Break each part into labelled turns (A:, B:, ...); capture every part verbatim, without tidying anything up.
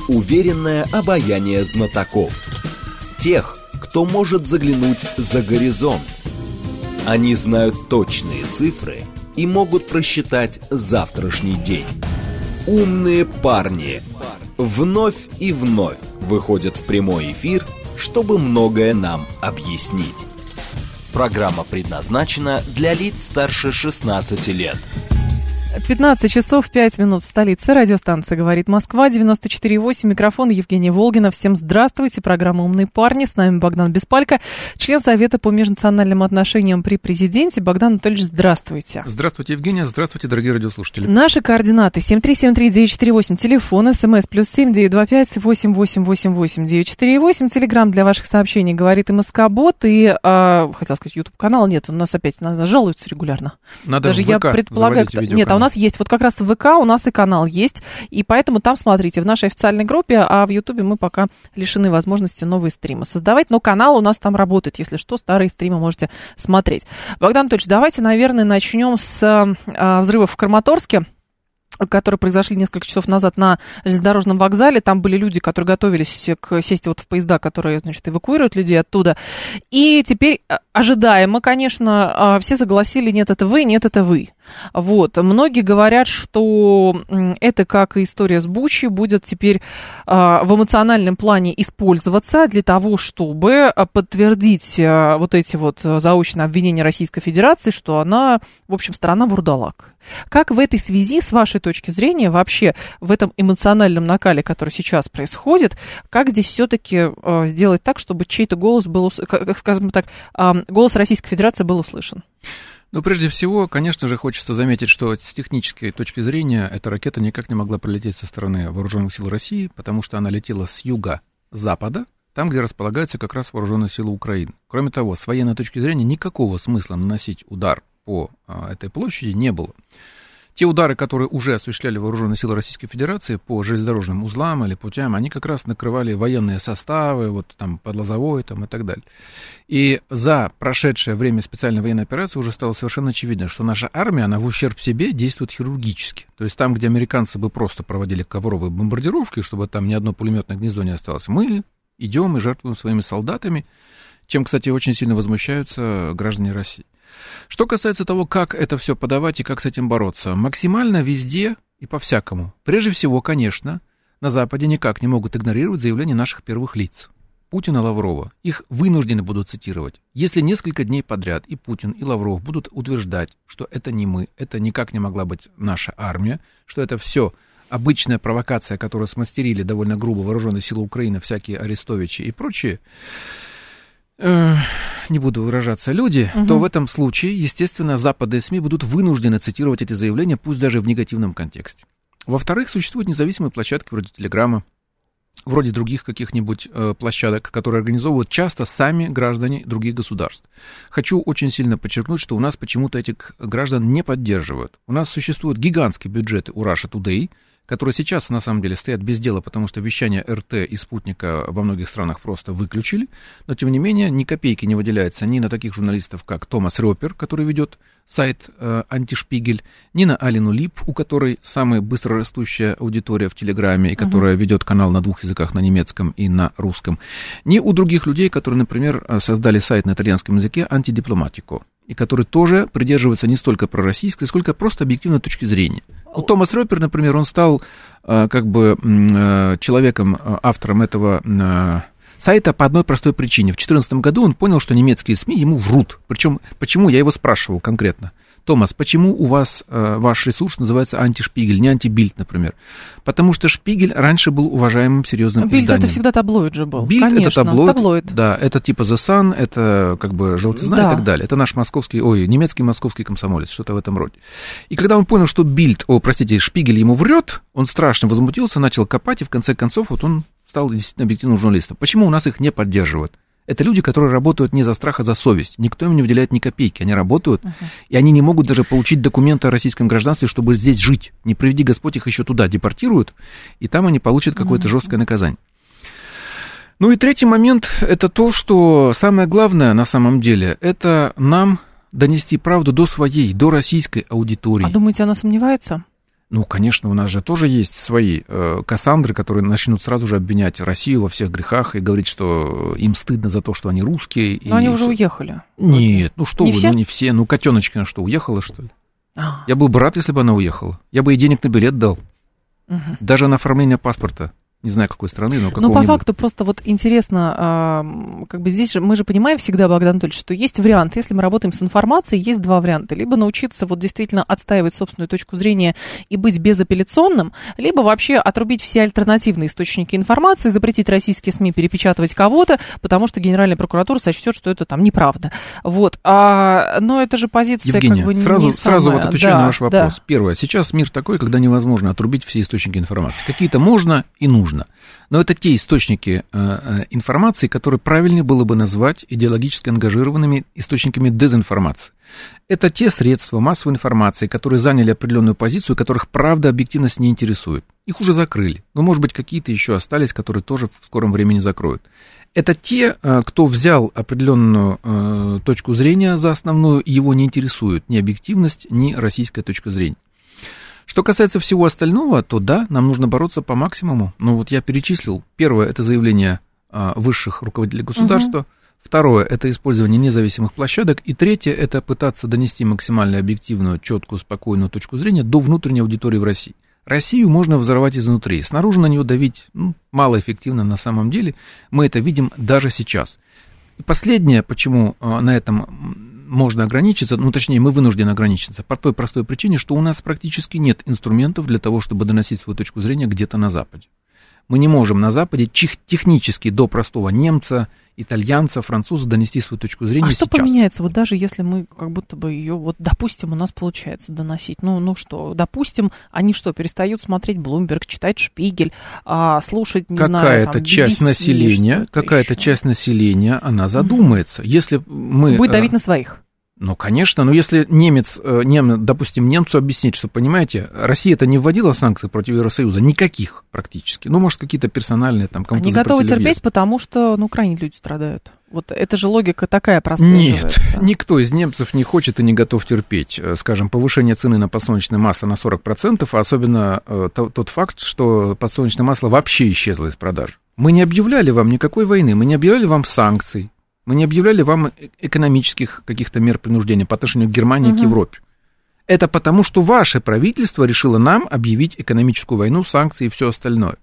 A: Уверенное обаяние знатоков. Тех, кто может заглянуть за горизонт. Они знают точные цифры и могут просчитать завтрашний день. Умные парни вновь и вновь выходят в прямой эфир, чтобы многое нам объяснить. Программа предназначена для лиц старше шестнадцати лет.
B: пятнадцать часов пять минут в столице. Радиостанция «Говорит Москва», девяносто четыре восемь. Микрофон Евгения Волгина. Всем здравствуйте. Программа «Умные парни». С нами Богдан Беспалько, член Совета по межнациональным отношениям при президенте. Богдан Анатольевич, здравствуйте.
C: Здравствуйте, Евгения. Здравствуйте, дорогие радиослушатели.
B: Наши координаты: семь три семь три девять четыре восемь. Телефон, смс плюс семь девять два пять восемь восемь восемь восемь девять четыре восемь. Телеграм для ваших сообщений «Говорит МСК-бот». И, э, хотел сказать, YouTube-канал. Нет, у нас опять нас жалуются регулярно.
C: Надо
B: Даже
C: в ВК
B: я предполагаю, кто... Нет, а у нас есть, вот как раз в ВК у нас и канал есть, и поэтому там смотрите в нашей официальной группе, а в Ютубе мы пока лишены возможности новые стримы создавать, но канал у нас там работает, если что, старые стримы можете смотреть. Богдан Анатольевич, давайте, наверное, начнем с а, взрывов в Краматорске, которые произошли несколько часов назад на железнодорожном вокзале. Там были люди, которые готовились к сесть вот в поезда, которые, значит, эвакуируют людей оттуда. И теперь ожидаемо, конечно, все согласили: нет, это вы, нет, это вы. Вот. Многие говорят, что это, как и история с Бучей, будет теперь в эмоциональном плане использоваться для того, чтобы подтвердить вот эти вот заочные обвинения Российской Федерации, что она, в общем, страна вурдалак. Как в этой связи, с вашей точки зрения, вообще в этом эмоциональном накале, который сейчас происходит, как здесь все-таки э, сделать так, чтобы чей-то голос был, как, скажем так, э, голос Российской Федерации был услышан?
C: Ну, прежде всего, конечно же, хочется заметить, что с технической точки зрения эта ракета никак не могла прилететь со стороны Вооруженных сил России, потому что она летела с юга-запада, там, где располагаются как раз Вооруженные силы Украины. Кроме того, с военной точки зрения никакого смысла наносить удар по а, этой площади не было. Те удары, которые уже осуществляли Вооруженные силы Российской Федерации по железнодорожным узлам или путям, они как раз накрывали военные составы, вот там под Лозовой там, и так далее. И за прошедшее время специальной военной операции уже стало совершенно очевидно, что наша армия, она в ущерб себе действует хирургически. То есть там, где американцы бы просто проводили ковровые бомбардировки, чтобы там ни одно пулеметное гнездо не осталось, мы идем и жертвуем своими солдатами, чем, кстати, очень сильно возмущаются граждане России. Что касается того, как это все подавать и как с этим бороться, максимально везде и по-всякому. Прежде всего, конечно, на Западе никак не могут игнорировать заявления наших первых лиц. Путина, Лаврова. Их вынуждены будут цитировать. Если несколько дней подряд и Путин, и Лавров будут утверждать, что это не мы, это никак не могла быть наша армия, что это все обычная провокация, которую смастерили довольно грубо Вооруженные силы Украины, всякие Арестовичи и прочие, не буду выражаться, люди, угу. то в этом случае, естественно, западные СМИ будут вынуждены цитировать эти заявления, пусть даже в негативном контексте. Во-вторых, существуют независимые площадки вроде Телеграма, вроде других каких-нибудь э, площадок, которые организовывают часто сами граждане других государств. Хочу очень сильно подчеркнуть, что у нас почему-то этих граждан не поддерживают. У нас существуют гигантские бюджеты у Russia Today, которые сейчас, на самом деле, стоят без дела, потому что вещание РТ и Спутника во многих странах просто выключили, но, тем не менее, ни копейки не выделяется ни на таких журналистов, как Томас Ропер, который ведет сайт э, «Антишпигель», ни на Алину Лип, у которой самая быстрорастущая аудитория в Телеграме, и которая uh-huh. ведет канал на двух языках, на немецком и на русском, ни у других людей, которые, например, создали сайт на итальянском языке «Антидипломатико», и которые тоже придерживаются не столько пророссийской, сколько просто объективной точки зрения. У Томас Ропер, например, он стал э, как бы э, человеком, э, автором этого э, сайта по одной простой причине. В две тысячи четырнадцатом году он понял, что немецкие СМИ ему врут. Причем, почему, я его спрашивал конкретно. Томас, почему у вас э, ваш ресурс называется «Антишпигель», не «Антибильд», например? Потому что «Шпигель» раньше был уважаемым серьезным
B: Бильд
C: изданием.
B: Это всегда таблоид же был.
C: «Бильд» — это таблоид,
B: таблоид.
C: Да, это типа «The Sun», это как бы «Желтизна» да. и так далее. Это наш московский, ой, немецкий московский комсомолец, что-то в этом роде. И когда он понял, что «Бильд», о, простите, «Шпигель» ему врет, он страшно возмутился, начал копать, и в конце концов вот он стал действительно объективным журналистом. Почему у нас их не поддерживают? Это люди, которые работают не за страх, а за совесть. Никто им не выделяет ни копейки. Они работают, uh-huh. и они не могут даже получить документы о российском гражданстве, чтобы здесь жить. Не приведи Господь, их еще туда депортируют, и там они получат какое-то uh-huh. жесткое наказание. Ну и третий момент – это то, что самое главное на самом деле – это нам донести правду до своей, до российской аудитории.
B: А думаете, она сомневается?
C: Ну, конечно, у нас же тоже есть свои э, Кассандры, которые начнут сразу же обвинять Россию во всех грехах и говорить, что им стыдно за то, что они русские.
B: Но
C: и
B: они уже
C: что...
B: уехали.
C: Нет, ну что
B: не
C: вы,
B: все?
C: ну не все. Ну, котеночкина что, уехала, что ли?
B: А.
C: Я был бы рад, если бы она уехала. Я бы ей денег на билет дал.
B: Угу.
C: Даже на оформление паспорта. Не знаю, какой страны, но какого-нибудь.
B: Ну, по факту, просто вот интересно, э, как бы здесь же, мы же понимаем всегда, Богдан Анатольевич, что есть варианты, если мы работаем с информацией, есть два варианта. Либо научиться вот действительно отстаивать собственную точку зрения и быть безапелляционным, либо вообще отрубить все альтернативные источники информации, запретить российские СМИ перепечатывать кого-то, потому что Генеральная прокуратура сочтет, что это там неправда. Вот. А, но это же позиция
C: Евгения,
B: как бы
C: сразу,
B: не
C: сразу
B: самая...
C: вот отвечаю
B: да,
C: на ваш вопрос.
B: Да.
C: Первое. Сейчас мир такой, когда невозможно отрубить все источники информации. Какие-то можно и нужно. Но это те источники э, информации, которые правильнее было бы назвать идеологически ангажированными источниками дезинформации. Это те средства массовой информации, которые заняли определенную позицию, которых правда объективность не интересует. Их уже закрыли. Но, может быть, какие-то еще остались, которые тоже в скором времени закроют. Это те, э, кто взял определенную э, точку зрения за основную, и его не интересует ни объективность, ни российская точка зрения. Что касается всего остального, то да, нам нужно бороться по максимуму. Ну вот я перечислил. Первое – это заявление а, высших руководителей государства. Угу. Второе – это использование независимых площадок. И третье – это пытаться донести максимально объективную, четкую, спокойную точку зрения до внутренней аудитории в России. Россию можно взорвать изнутри. Снаружи на нее давить ну, малоэффективно на самом деле. Мы это видим даже сейчас. И последнее, почему а, на этом... можно ограничиться, ну, точнее, мы вынуждены ограничиться по той простой причине, что у нас практически нет инструментов для того, чтобы доносить свою точку зрения где-то на Западе. Мы не можем на Западе технически до простого немца, итальянца, француза донести свою точку зрения сейчас.
B: А что поменяется, вот даже если мы как будто бы ее, вот, допустим, у нас получается доносить, ну, ну что, допустим, они что, перестают смотреть Bloomberg, читать Шпигель, а, слушать, не
C: какая-то
B: знаю, там,
C: часть
B: би би си,
C: населения, какая-то
B: еще.
C: часть населения, она задумается. Mm-hmm. Если мы...
B: Будет давить на своих.
C: Ну, конечно, но если немец, нем, допустим, немцу объяснить, что, понимаете, Россия-то не вводила санкции против Евросоюза, никаких практически, ну, может, какие-то персональные там кому-то
B: Они готовы терпеть,
C: въезд.
B: Потому что, ну, крайне люди страдают. Вот это же логика такая прослеживается.
C: Нет, никто из немцев не хочет и не готов терпеть, скажем, повышение цены на подсолнечное масло на сорок процентов, а особенно тот факт, что подсолнечное масло вообще исчезло из продаж. Мы не объявляли вам никакой войны, мы не объявляли вам санкций. Мы не объявляли вам экономических каких-то мер принуждения по отношению к Германии и угу. к Европе. Это потому, что ваше правительство решило нам объявить экономическую войну, санкции и все остальное.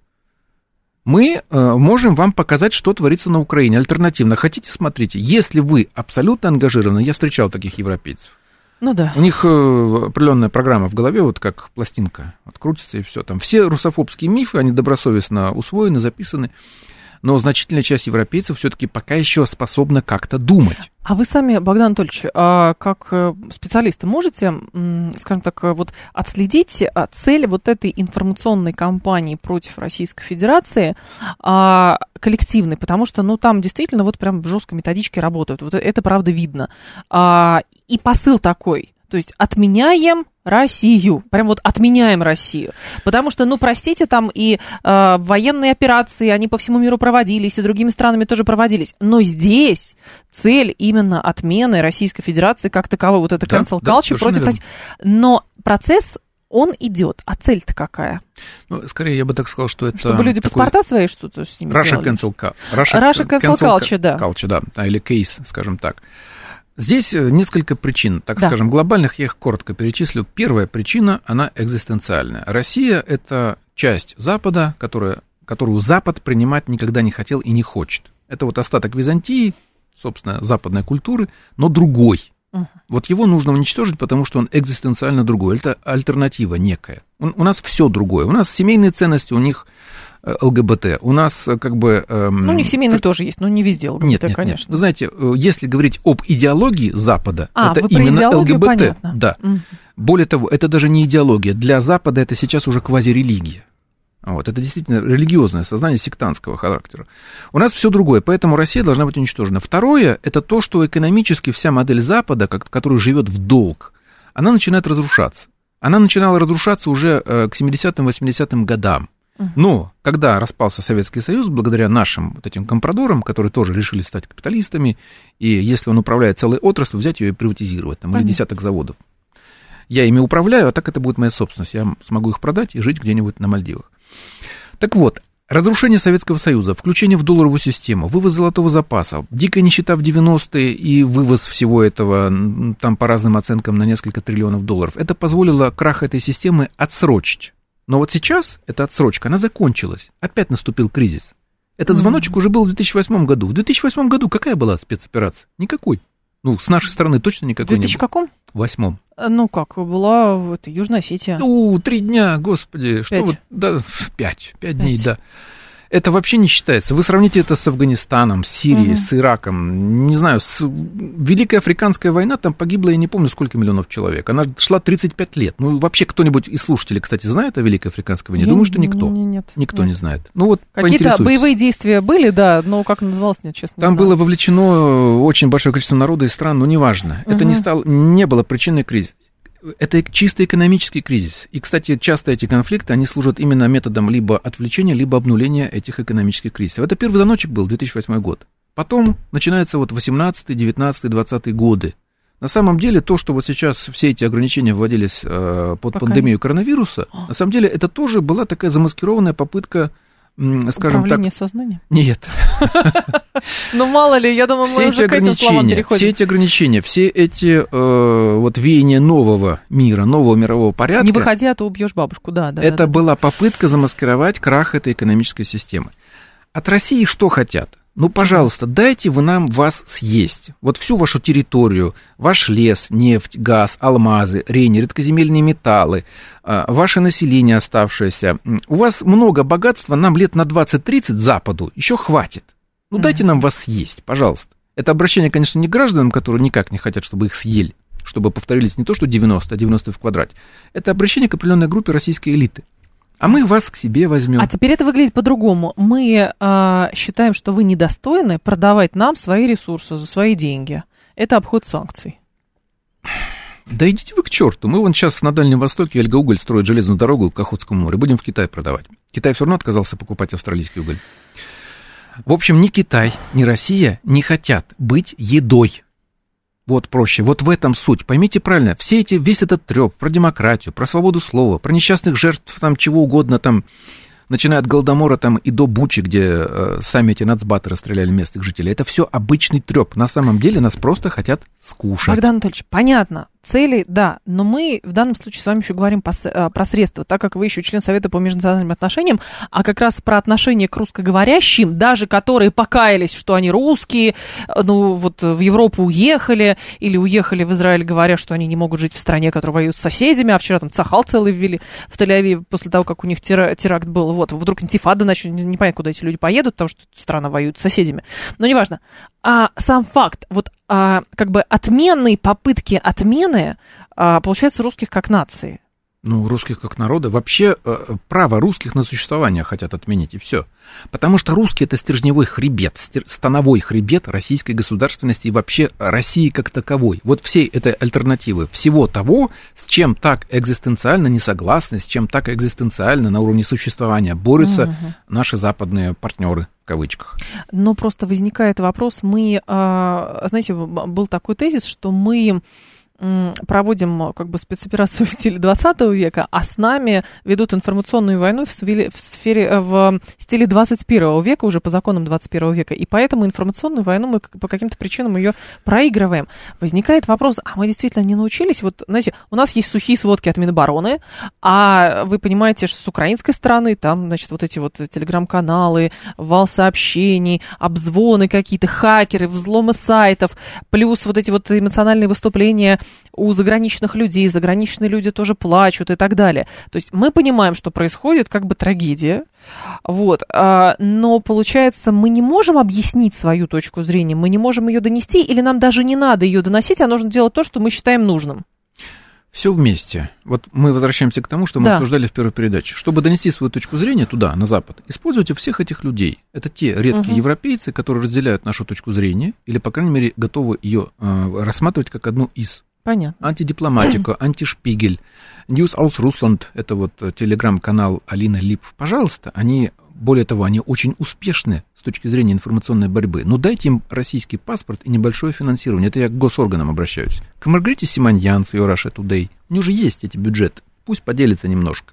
C: Мы э, можем вам показать, что творится на Украине. Альтернативно, хотите, смотрите, если вы абсолютно ангажированы, я встречал таких европейцев.
B: Ну да.
C: У них э, определенная программа в голове, вот как пластинка, открутится и все. Там все русофобские мифы, они добросовестно усвоены, записаны. Но значительная часть европейцев все-таки пока еще способна как-то думать.
B: А вы сами, Богдан Анатольевич, как специалисты, можете, скажем так, вот отследить цель вот этой информационной кампании против Российской Федерации коллективной? Потому что, ну, там действительно вот прям жестко методички работают. Вот это правда видно. И посыл такой. То есть отменяем Россию. Прям вот отменяем Россию. Потому что, ну, простите, там и э, военные операции, они по всему миру проводились, и другими странами тоже проводились. Но здесь цель именно отмены Российской Федерации как таковой. Вот это cancel
C: да,
B: culture
C: да,
B: против России. Но процесс, он идет. А цель-то какая?
C: Ну, скорее, я бы так сказал, что это...
B: Чтобы люди такой... паспорта свои что-то с ними
C: Russia
B: делали.
C: Cancel, Russia,
B: Russia Cancel Culture, да.
C: Culture, да. Или кейс, скажем так. Здесь несколько причин, так
B: да.
C: скажем, глобальных, я их коротко перечислю. Первая причина, она экзистенциальная. Россия – это часть Запада, которая, которую Запад принимать никогда не хотел и не хочет. Это вот остаток Византии, собственно, западной культуры, но другой. Uh-huh. Вот его нужно уничтожить, потому что он экзистенциально другой. Это альтернатива некая. Он, у нас все другое. У нас семейные ценности, у них ЛГБТ. У нас как бы... Эм,
B: ну, у них семейные т... тоже есть, но не везде ЛГБТ,
C: нет, нет,
B: конечно.
C: Нет. Вы знаете, если говорить об идеологии Запада,
B: а,
C: это
B: вы
C: именно
B: про
C: ЛГБТ.
B: Понятно.
C: Да.
B: Mm.
C: Более того, это даже не идеология. Для Запада это сейчас уже квазирелигия. Вот, это действительно религиозное сознание сектантского характера. У нас все другое, поэтому Россия должна быть уничтожена. Второе, это то, что экономически вся модель Запада, которая живет в долг, она начинает разрушаться. Она начинала разрушаться уже к семидесятым-восьмидесятым годам. Но когда распался Советский Союз, благодаря нашим вот этим компрадорам, которые тоже решили стать капиталистами, и если он управляет целой отраслью, взять ее и приватизировать, там, или десяток заводов. я ими управляю, а так это будет моя собственность. Я смогу их продать и жить где-нибудь на Мальдивах. Так вот, разрушение Советского Союза, включение в долларовую систему, вывоз золотого запаса, дикая нищета в девяностые и вывоз всего этого, там по разным оценкам, на несколько триллионов долларов, это позволило крах этой системы отсрочить. Но вот сейчас эта отсрочка, она закончилась. Опять наступил кризис. Этот звоночек mm-hmm. уже был в две тысячи восьмом году. В две тысячи восьмом году какая была спецоперация? Никакой. Ну, с нашей стороны точно никакой не было. В две тысячи
B: каком?
C: Восьмом.
B: Ну как, была вот, Южная Осетия.
C: Ну, три дня, господи. Что вот, да, пять, пять дней, да. Это вообще не считается. Вы сравните это с Афганистаном, с Сирией, угу. с Ираком. Не знаю, с... Великая Африканская война, там погибло, я не помню, сколько миллионов человек. Она шла тридцать пять лет. Ну, вообще кто-нибудь из слушателей, кстати, знает о Великой Африканской войне? Я Думаю, что никто. Нет, никто нет. не знает. Ну, вот
B: какие-то боевые действия были, да, но как называлось, нет, честно
C: Там
B: не знаю.
C: было вовлечено очень большое количество народа и стран, но неважно. Угу. Это не, стало, не было причиной кризиса. Это чисто экономический кризис. И, кстати, часто эти конфликты, они служат именно методом либо отвлечения, либо обнуления этих экономических кризисов. Это первый звоночек был, две тысячи восьмой год. Потом начинается вот восемнадцатый, девятнадцатый, двадцатый годы. На самом деле, то, что вот сейчас все эти ограничения вводились э, под Пока пандемию нет. коронавируса, на самом деле, это тоже была такая замаскированная попытка, скажем
B: Управление
C: так...
B: сознанием?
C: Нет.
B: Ну, мало ли, я думаю, мы уже к этим словам переходим.
C: Все эти ограничения, все эти э, вот веяния нового мира, нового мирового порядка...
B: Не выходи, а то убьешь бабушку, да. да
C: это
B: да,
C: была
B: да.
C: попытка замаскировать крах этой экономической системы. От России что хотят? Ну, пожалуйста, дайте вы нам вас съесть. Вот всю вашу территорию, ваш лес, нефть, газ, алмазы, рени, редкоземельные металлы, ваше население оставшееся. У вас много богатства, нам лет на двадцать-тридцать Западу еще хватит. Ну, дайте нам вас съесть, пожалуйста. Это обращение, конечно, не к гражданам, которые никак не хотят, чтобы их съели, чтобы повторились не то, что девяносто, а девяносто в квадрате. Это обращение к определенной группе российской элиты. А мы вас к себе возьмем.
B: А теперь это выглядит по-другому. Мы э, считаем, что вы недостойны продавать нам свои ресурсы за свои деньги. Это обход санкций.
C: Да идите вы к черту. Мы вон сейчас на Дальнем Востоке, Эльга-Уголь строит железную дорогу к Охотскому морю. Будем в Китай продавать. Китай все равно отказался покупать австралийский уголь. В общем, ни Китай, ни Россия не хотят быть едой. Вот проще, вот в этом суть. Поймите правильно, все эти, весь этот трёп про демократию, про свободу слова, про несчастных жертв, там чего угодно, там, начиная от Голодомора там, и до Бучи, где э, сами эти нацбаты расстреляли местных жителей, это все обычный трёп. На самом деле нас просто хотят скушать.
B: Богдан Анатольевич, понятно, цели, да, но мы в данном случае с вами еще говорим по, про средства, так как вы еще член Совета по межнациональным отношениям, а как раз про отношения к русскоговорящим, даже которые покаялись, что они русские, ну вот в Европу уехали или уехали в Израиль, говоря, что они не могут жить в стране, которая воюет с соседями, а вчера там цахал целый ввели в Тель-Авиве после того, как у них теракт был, вот, вдруг интифада начнет, непонятно, куда эти люди поедут, потому что страна воюет с соседями, но неважно. А сам факт, вот а, как бы отменные попытки отмены, а, получается, русских как нации.
C: Ну, русских как народа. Вообще право русских на существование хотят отменить, и все. Потому что русский — это стержневой хребет, становой хребет российской государственности и вообще России как таковой. Вот все это альтернативы всего того, с чем так экзистенциально не согласны, с чем так экзистенциально на уровне существования борются угу. наши западные партнеры. В кавычках.
B: Но просто возникает вопрос, мы, знаете, был такой тезис, что мы проводим как бы спецоперацию в стиле двадцатого века, а с нами ведут информационную войну в сфере, в, сфере, в стиле двадцать первого века, уже по законам двадцать первого века, и поэтому информационную войну мы по каким-то причинам ее проигрываем. Возникает вопрос, а мы действительно не научились? Вот, знаете, у нас есть сухие сводки от Минобороны, а вы понимаете, что с украинской стороны там, значит, вот эти вот телеграм-каналы, вал сообщений, обзвоны какие-то, хакеры, взломы сайтов, плюс вот эти вот эмоциональные выступления у заграничных людей, заграничные люди тоже плачут и так далее. То есть мы понимаем, что происходит как бы трагедия, вот, но получается, мы не можем объяснить свою точку зрения, мы не можем ее донести, или нам даже не надо ее доносить, а нужно делать то, что мы считаем нужным.
C: Все вместе. Вот мы возвращаемся к тому, что мы да. обсуждали в первой передаче. Чтобы донести свою точку зрения туда, на Запад, используйте всех этих людей. Это те редкие угу. европейцы, которые разделяют нашу точку зрения, или, по крайней мере, готовы ее э, рассматривать как одну из.
B: Понятно.
C: Антидипломатика, антишпигель, News aus Russland, это вот телеграм-канал Алины Лип. Пожалуйста, они более того, они очень успешны с точки зрения информационной борьбы. Но дайте им российский паспорт и небольшое финансирование. Это я к госорганам обращаюсь. К Маргарите Симоньян с ее Russia Today. У них же есть эти бюджеты. Пусть поделится немножко.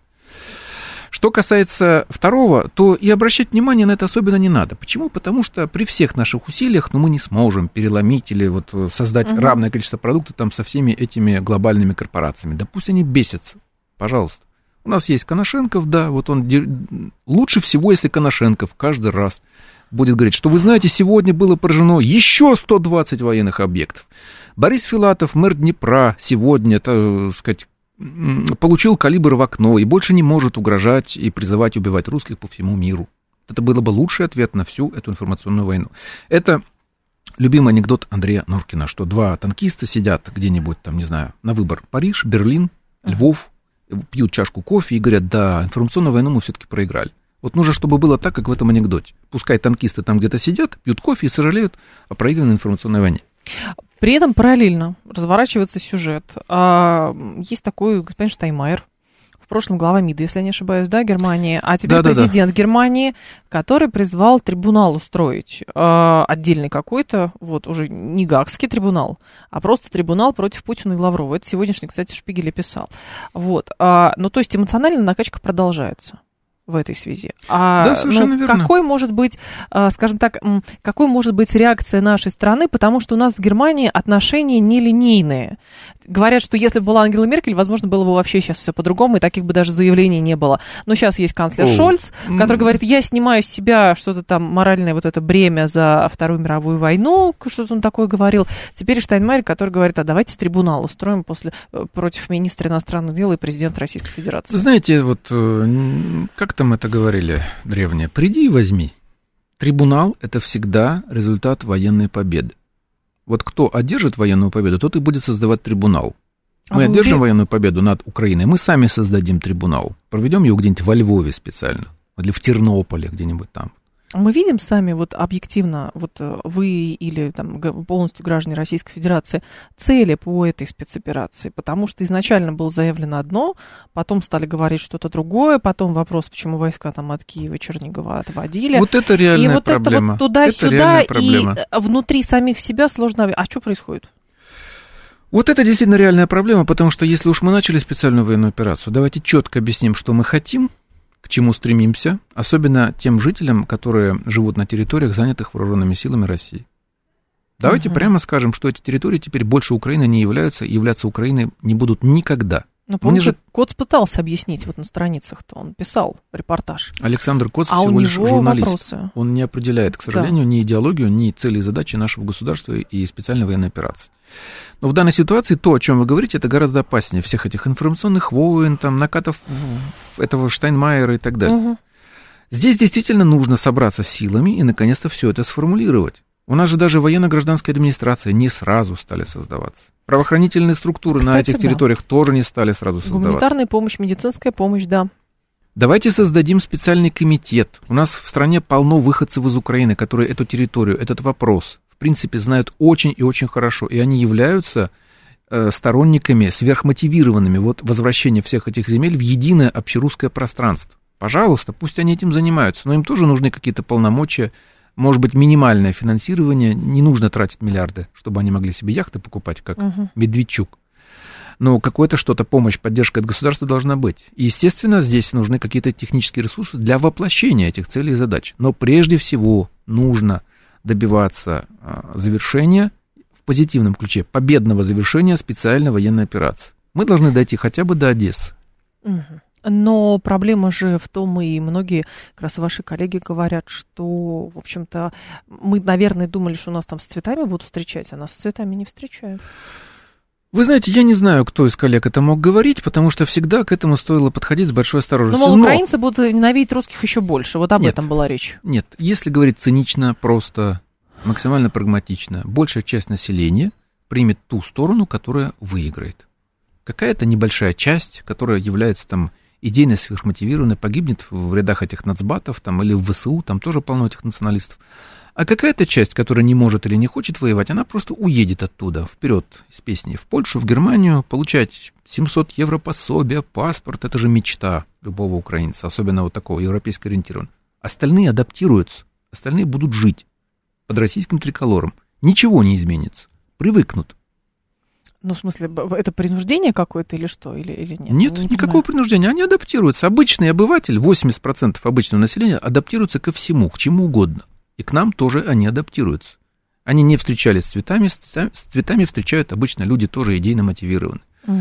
C: Что касается второго, то и обращать внимание на это особенно не надо. Почему? Потому что при всех наших усилиях, ну, мы не сможем переломить или вот создать угу. равное количество продуктов там со всеми этими глобальными корпорациями. Да пусть они бесятся, пожалуйста. У нас есть Коношенков, да, вот он... Лучше всего, если Коношенков каждый раз будет говорить, что, вы знаете, сегодня было поражено еще сто двадцать военных объектов. Борис Филатов, мэр Днепра, сегодня, так сказать, получил калибр в окно и больше не может угрожать и призывать убивать русских по всему миру. Это было бы лучший ответ на всю эту информационную войну. Это любимый анекдот Андрея Норкина, что два танкиста сидят где-нибудь там, не знаю, на выбор: Париж, Берлин, Львов, пьют чашку кофе и говорят: да, информационную войну мы все-таки проиграли. Вот нужно, чтобы было так, как в этом анекдоте. Пускай танкисты там где-то сидят, пьют кофе и сожалеют о проигранной информационной войне.
B: При этом параллельно разворачивается сюжет. А, есть такой господин Штайнмайер, в прошлом глава МИДа, если я не ошибаюсь, да, Германии, а теперь да, президент да, да. Германии, который призвал трибунал устроить, а, отдельный какой-то, вот уже не гаагский трибунал, а просто трибунал против Путина и Лаврова. Это сегодняшний, кстати, Шпигель писал. Вот. А, ну, то есть эмоциональная накачка продолжается в этой связи. А,
C: да, совершенно
B: ну,
C: верно.
B: Какой может быть, скажем так, какой может быть реакция нашей страны, потому что у нас с Германией отношения нелинейные. Говорят, что если бы была Ангела Меркель, возможно, было бы вообще сейчас все по-другому, и таких бы даже заявлений не было. Но сейчас есть канцлер О. Шольц, который говорит: я снимаю с себя что-то там моральное вот это бремя за Вторую мировую войну, что-то он такое говорил. Теперь Штайнмайер, который говорит: а давайте трибунал устроим после, против министра иностранных дел и президента Российской Федерации.
C: Вы знаете, вот как там это говорили древние: приди и возьми. Трибунал – это всегда результат военной победы. Вот кто одержит военную победу, тот и будет создавать трибунал. Мы а одержим вы... военную победу над Украиной, мы сами создадим трибунал. Проведем его где-нибудь во Львове специально, или в Тернополе где-нибудь там.
B: Мы видим сами вот объективно, вот вы или там полностью граждане Российской Федерации, цели по этой спецоперации, потому что изначально было заявлено одно, потом стали говорить что-то другое, потом вопрос, почему войска там от Киева, Чернигова отводили.
C: Вот это реальная
B: и вот
C: проблема.
B: Это вот туда-сюда, и внутри самих себя сложно... А что происходит?
C: Вот это действительно реальная проблема, потому что если уж мы начали специальную военную операцию, давайте четко объясним, что мы хотим, к чему стремимся, особенно тем жителям, которые живут на территориях, занятых вооруженными силами России. Давайте uh-huh. прямо скажем, что эти территории теперь больше Украины не являются, и являться Украиной не будут никогда.
B: Ну, помните, же... Коц пытался объяснить вот на страницах-то, он писал репортаж.
C: Александр Коц
B: а
C: всего лишь журналист.
B: Вопросы.
C: Он не определяет, к сожалению, да. ни идеологию, ни цели и задачи нашего государства и специальной военной операции. Но в данной ситуации то, о чем вы говорите, это гораздо опаснее всех этих информационных войн, там, накатов этого Штайнмайера и так далее. Угу. Здесь действительно нужно собраться с силами и, наконец-то, все это сформулировать. У нас же даже военно-гражданская администрация не сразу стали создаваться. Правоохранительные структуры Кстати, на этих да. территориях тоже не стали сразу создаваться.
B: Гуманитарная помощь, медицинская помощь, да.
C: Давайте создадим специальный комитет. У нас в стране полно выходцев из Украины, которые эту территорию, этот вопрос, в принципе, знают очень и очень хорошо. И они являются э, сторонниками, сверхмотивированными вот возвращения всех этих земель в единое общерусское пространство. Пожалуйста, пусть они этим занимаются, но им тоже нужны какие-то полномочия. Может быть, минимальное финансирование, не нужно тратить миллиарды, чтобы они могли себе яхты покупать, как uh-huh. Медведчук. Но какое-то что-то, помощь, поддержка от государства должна быть. И, естественно, здесь нужны какие-то технические ресурсы для воплощения этих целей и задач. Но прежде всего нужно добиваться а, завершения, в позитивном ключе, победного завершения специальной военной операции. Мы должны дойти хотя бы до Одессы.
B: Uh-huh. Но проблема же в том, и многие, как раз ваши коллеги говорят, что, в общем-то, мы, наверное, думали, что нас там с цветами будут встречать, а нас с цветами не встречают.
C: Вы знаете, я не знаю, кто из коллег это мог говорить, потому что всегда к этому стоило подходить с большой осторожностью.
B: Ну, мол, украинцы будут ненавидеть русских еще больше, вот об
C: нет,
B: этом была речь.
C: Нет, если говорить цинично, просто, максимально прагматично, большая часть населения примет ту сторону, которая выиграет. Какая-то небольшая часть, которая является там идейно сверхмотивированной, погибнет в рядах этих нацбатов там, или в ВСУ, там тоже полно этих националистов. А какая-то часть, которая не может или не хочет воевать, она просто уедет оттуда, вперед из песни, в Польшу, в Германию, получать семьсот евро пособия, паспорт, это же мечта любого украинца, особенно вот такого европейски ориентированного. Остальные адаптируются, остальные будут жить под российским триколором. Ничего не изменится, привыкнут.
B: Ну, в смысле, это принуждение какое-то или что, или, или нет?
C: Нет, не никакого понимаю. принуждения, они адаптируются. Обычный обыватель, восемьдесят процентов обычного населения адаптируются ко всему, к чему угодно. И к нам тоже они адаптируются. Они не встречались с цветами, с цветами встречают обычно люди тоже идейно мотивированы. Угу.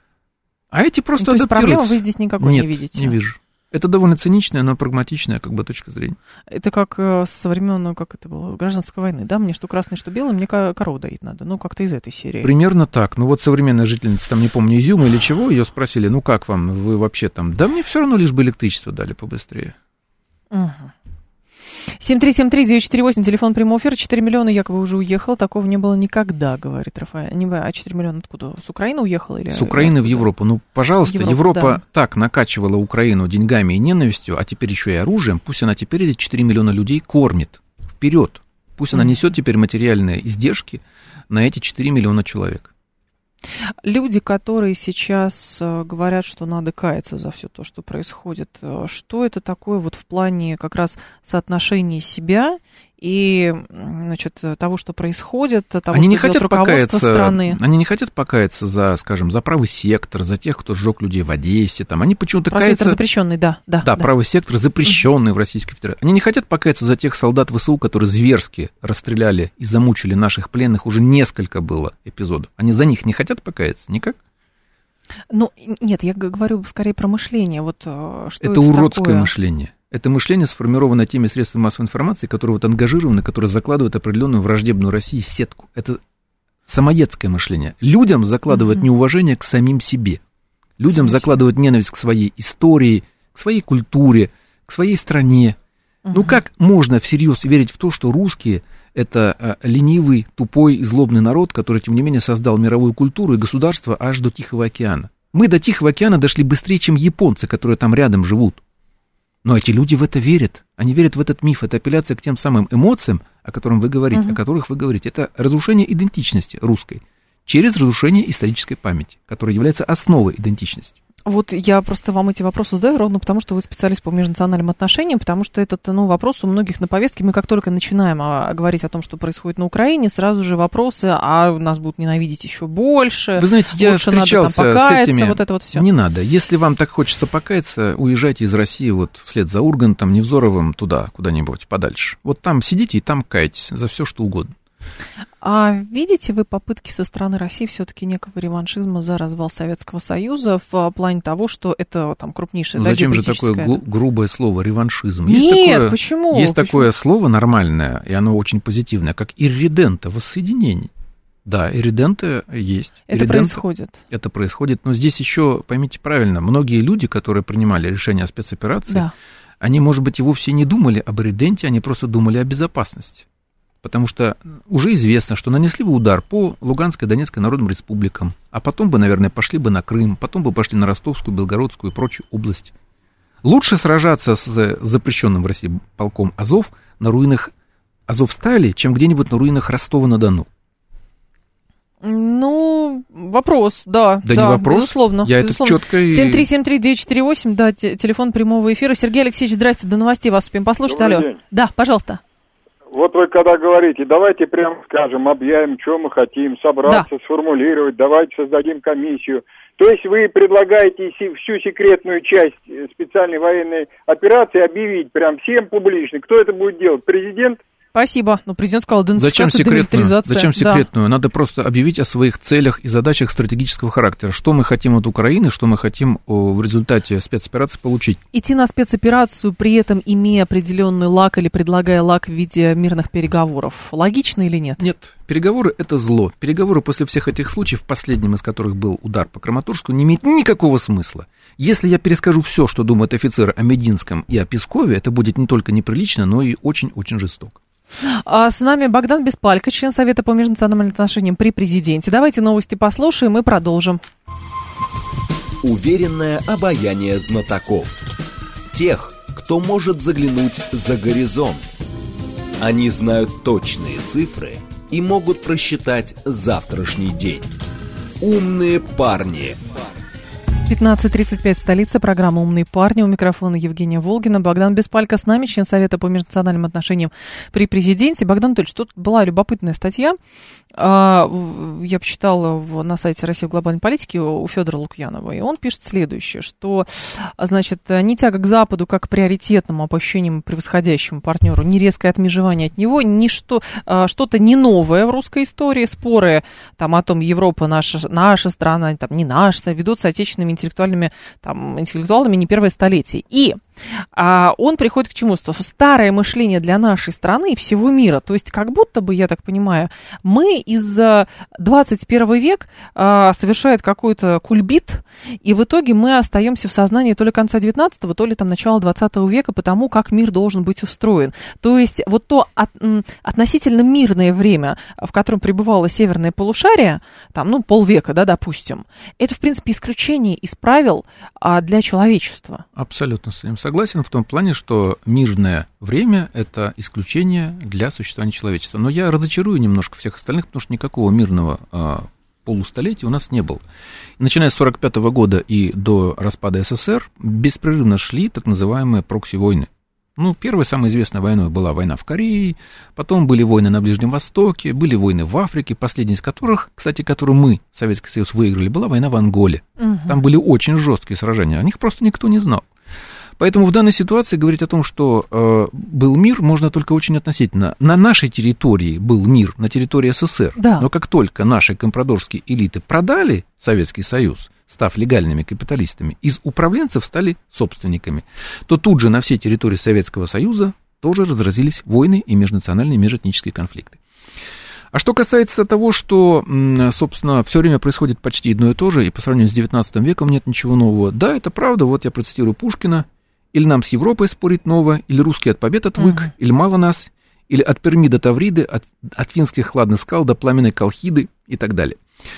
C: А эти просто ну, адаптируются. То есть проблемы
B: вы здесь никакой
C: Нет,
B: не видите?
C: не вижу. Это довольно циничная, но прагматичная как бы точка зрения.
B: Это как э, со времен, ну, как это было, гражданской войны, да? Мне что красный, что белый, мне корову доить надо. Ну, как-то из этой серии.
C: Примерно так. Ну, вот современная жительница, там, не помню, Изюма или чего, ее спросили, ну, как вам, вы вообще там? Да мне все равно, лишь бы электричество дали побыстрее.
B: Угу. семь три семь три девять четыре восемь, телефон прямого эфира, четыре миллиона якобы уже уехал, такого не было никогда, говорит Рафаэль. Не, а четыре миллиона откуда? С Украины уехала? Или
C: с Украины откуда? В Европу. Ну, пожалуйста, Европа, Европа да. так накачивала Украину деньгами и ненавистью, а теперь еще и оружием, пусть она теперь эти четыре миллиона людей кормит. Вперед. Пусть mm-hmm. она несет теперь материальные издержки на эти четыре миллиона человек.
B: Люди, которые сейчас говорят, что надо каяться за все то, что происходит, что это такое вот в плане как раз соотношения себя и, значит, того, что происходит, того,
C: они
B: что
C: не хотят
B: руководство
C: покаяться,
B: страны?
C: Они не хотят покаяться за, скажем, за правый сектор, за тех, кто сжег людей в Одессе. Там. Они почему-то
B: правый
C: каются...
B: сектор запрещенный, да. Да,
C: да,
B: да.
C: правый сектор запрещенный mm-hmm. в Российской Федерации. Они не хотят покаяться за тех солдат ВСУ, которые зверски расстреляли и замучили наших пленных. Уже несколько было эпизодов. Они за них не хотят покаяться? Никак?
B: Ну, нет, я говорю скорее про мышление. Вот, что это,
C: это уродское
B: такое?
C: мышление. Это мышление сформировано теми средствами массовой информации, которые вот ангажированы, которые закладывают определенную враждебную России сетку. Это самоедское мышление. Людям закладывают mm-hmm. неуважение к самим себе. Людям Самим закладывают себе. Ненависть к своей истории, к своей культуре, к своей стране. Mm-hmm. Ну как можно всерьез верить в то, что русские — это ленивый, тупой и злобный народ, который, тем не менее, создал мировую культуру и государство аж до Тихого океана? Мы до Тихого океана дошли быстрее, чем японцы, которые там рядом живут. Но эти люди в это верят. Они верят в этот миф. Это апелляция к тем самым эмоциям, о которых вы говорите, uh-huh. о которых вы говорите. Это разрушение идентичности русской через разрушение исторической памяти, которая является основой идентичности.
B: Вот я просто вам эти вопросы задаю ровно потому, что вы специалист по межнациональным отношениям, потому что этот ну, вопрос у многих на повестке. Мы как только начинаем а, говорить о том, что происходит на Украине, сразу же вопросы, а нас будут ненавидеть еще больше.
C: Вы знаете, я
B: лучше
C: встречался
B: надо, там, покаяться,
C: с этими...
B: Вот это вот все.
C: Не надо. Если вам так хочется покаяться, уезжайте из России вот вслед за Ургантом, Невзоровым туда, куда-нибудь подальше. Вот там сидите и там кайтесь за все, что угодно.
B: А видите вы попытки со стороны России все-таки некого реваншизма за развал Советского Союза в плане того, что это там крупнейшее...
C: Ну,
B: да,
C: зачем же такое гру- грубое слово «реваншизм»?
B: Есть Нет,
C: такое,
B: почему?
C: Есть
B: почему?
C: такое слово нормальное, и оно очень позитивное, как ирреденте, воссоединение. Да, ирреденте есть.
B: Это
C: ирреденте,
B: происходит.
C: Это происходит, но здесь еще, поймите правильно, многие люди, которые принимали решение о спецоперации, да. они, может быть, и вовсе не думали об ирреденте, они просто думали о безопасности. Потому что уже известно, что нанесли бы удар по Луганской, Донецкой народным республикам, а потом бы, наверное, пошли бы на Крым, потом бы пошли на Ростовскую, Белгородскую и прочие области. Лучше сражаться с запрещенным в России полком Азов на руинах Азовстали, чем где-нибудь на руинах Ростова-на-Дону.
B: Ну, вопрос, да.
C: Да,
B: да
C: не вопрос.
B: Безусловно.
C: Я
B: безусловно.
C: это четко и...
B: семь три семь три девять четыре восемь, да, телефон прямого эфира. Сергей Алексеевич, здрасте, до новостей вас успеем послушать.
D: Добрый
B: Алло.
D: день.
B: Да, пожалуйста.
D: Вот вы когда говорите, давайте прямо скажем, объявим, что мы хотим, собраться, да. сформулировать, давайте создадим комиссию. То есть вы предлагаете всю секретную часть специальной военной операции объявить прям всем публично. Кто это будет делать? Президент?
B: Спасибо. Но президент сказал, денацификация,
C: Зачем секретную?
B: демилитаризация.
C: Зачем секретную? Да. Надо просто объявить о своих целях и задачах стратегического характера. Что мы хотим от Украины, что мы хотим в результате спецоперации получить.
B: Идти на спецоперацию, при этом имея определенный лак или предлагая лак в виде мирных переговоров. Логично или нет?
C: Нет. Переговоры – это зло. Переговоры после всех этих случаев, последним из которых был удар по Краматорску, не имеют никакого смысла. Если я перескажу все, что думают офицеры о Мединском и о Пескове, это будет не только неприлично, но и очень-очень жестоко.
B: А с нами Богдан Беспалько, член Совета по межнациональным отношениям при президенте. Давайте новости послушаем и продолжим.
A: Уверенное обаяние знатоков. Тех, кто может заглянуть за горизонт. Они знают точные цифры и могут просчитать завтрашний день. Умные парни.
B: пятнадцать тридцать пять в столице. Программа «Умные парни». У микрофона Евгения Волгина. Богдан Беспалько с нами, член Совета по межнациональным отношениям при президенте. Богдан Анатольевич, тут была любопытная статья. Я почитала на сайте России в глобальной политике у Федора Лукьянова. И он пишет следующее, что, значит, не тяга к Западу как к приоритетному, по ощущениям превосходящему партнеру, не резкое отмежевание от него, ни что, что-то не новое в русской истории. Споры там, о том, Европа наша, наша страна, там, не наша, ведутся отечественными интеллектуальными, там, интеллектуалами не первое столетие. И а, он приходит к чему? Что старое мышление для нашей страны и всего мира. То есть как будто бы, я так понимаю, мы из двадцать первого века а, совершает какой-то кульбит, и в итоге мы остаемся в сознании то ли конца девятнадцатого, то ли там начала двадцатого века по тому, как мир должен быть устроен. То есть вот то от, относительно мирное время, в котором пребывало северное полушарие, там, ну, полвека, да, допустим, это, в принципе, исключение из правил а, для человечества.
C: Абсолютно с этим согласен в том плане, что мирное время – это исключение для существования человечества. Но я разочарую немножко всех остальных, потому что никакого мирного а, полустолетия у нас не было. Начиная с сорок пятого года и до распада СССР беспрерывно шли так называемые прокси-войны. Ну, первая, самая известная война была война в Корее, потом были войны на Ближнем Востоке, были войны в Африке, последняя из которых, кстати, которую мы, Советский Союз, выиграли, была война в Анголе. Угу. Там были очень жесткие сражения, о них просто никто не знал. Поэтому в данной ситуации говорить о том, что э, был мир, можно только очень относительно. На нашей территории был мир, на территории СССР. Да. Но как только наши компрадорские элиты продали Советский Союз, став легальными капиталистами, из управленцев стали собственниками, то тут же на всей территории Советского Союза тоже разразились войны и межнациональные, межэтнические конфликты. А что касается того, что, собственно, все время происходит почти одно и то же, и по сравнению с девятнадцатым веком нет ничего нового, да, это правда, вот я процитирую Пушкина: или нам с Европой спорить ново, или русский от побед отвык, uh-huh. или мало нас, или от Перми до Тавриды, от, от финских хладных скал до пламенной Колхиды и так далее.